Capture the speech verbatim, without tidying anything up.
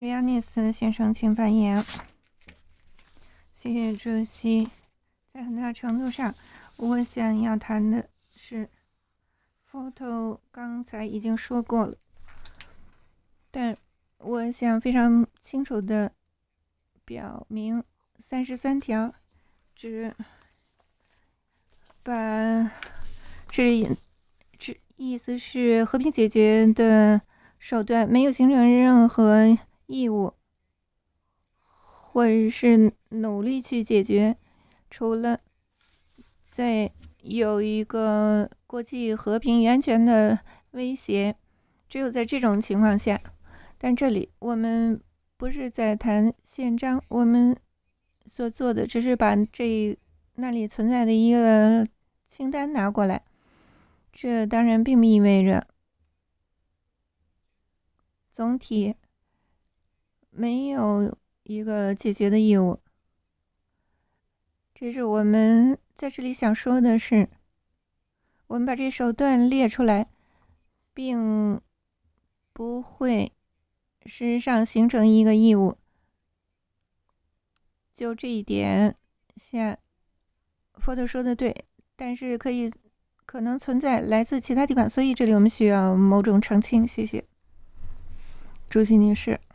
亚尼斯先生，请发言。谢谢主席。在很大程度上，我想要谈的是 photo 刚才已经说过了，但我想非常清楚的表明，三十三条只把这这意思是和平解决的手段没有形成任何义务，或者是努力去解决，除了在有一个国际和平与安全的威胁，只有在这种情况下。但这里我们不是在谈宪章，我们所做的只是把这那里存在的一个清单拿过来，这当然并不意味着总体没有一个解决的义务。这是我们在这里想说的是，我们把这手段列出来，并不会事实上形成一个义务。就这一点下，Photo 说的对，但是可以可能存在来自其他地方，所以这里我们需要某种澄清。谢谢，主席女士。